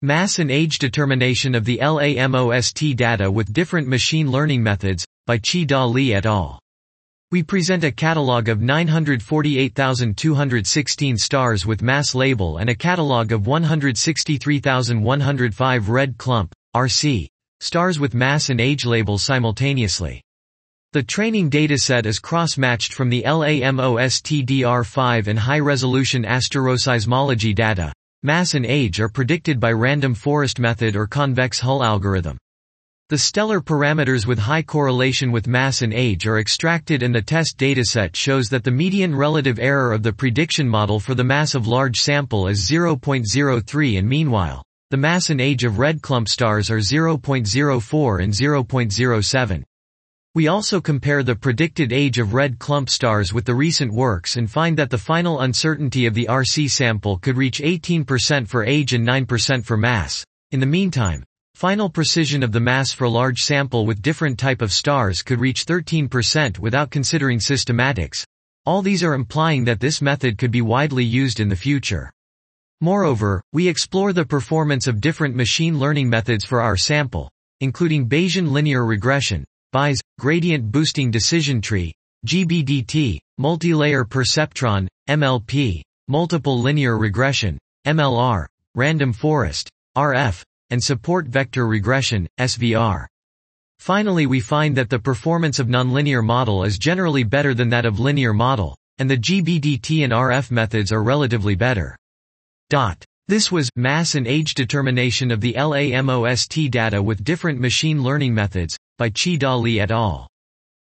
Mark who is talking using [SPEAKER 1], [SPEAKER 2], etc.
[SPEAKER 1] Mass and age determination of the LAMOST data with different machine learning methods, by Chi-Da Li et al. We present a catalog of 948,216 stars with mass label and a catalog of 163,105 red clump, RC, stars with mass and age labels simultaneously. The training dataset is cross-matched from the LAMOST-DR5 and high-resolution asteroseismology data. Mass and age are predicted by random forest method or convex hull algorithm. The stellar parameters with high correlation with mass and age are extracted and the test dataset shows that the median relative error of the prediction model for the mass of large sample is 0.03 and meanwhile, the mass and age of red clump stars are 0.04 and 0.07. We also compare the predicted age of red clump stars with the recent works and find that the final uncertainty of the RC sample could reach 18% for age and 9% for mass. In the meantime, final precision of the mass for large sample with different type of stars could reach 13% without considering systematics. All these are implying that this method could be widely used in the future. Moreover, we explore the performance of different machine learning methods for our sample, including Bayesian linear regression, BIS, gradient boosting decision tree, GBDT, multilayer perceptron, MLP, multiple linear regression, MLR, random forest, RF, and support vector regression, SVR. Finally, we find that the performance of nonlinear model is generally better than that of linear model, and the GBDT and RF methods are relatively better. This was Mass and Age Determination of the LAMOST Data with Different Machine Learning Methods, by Chi-Da Li et al.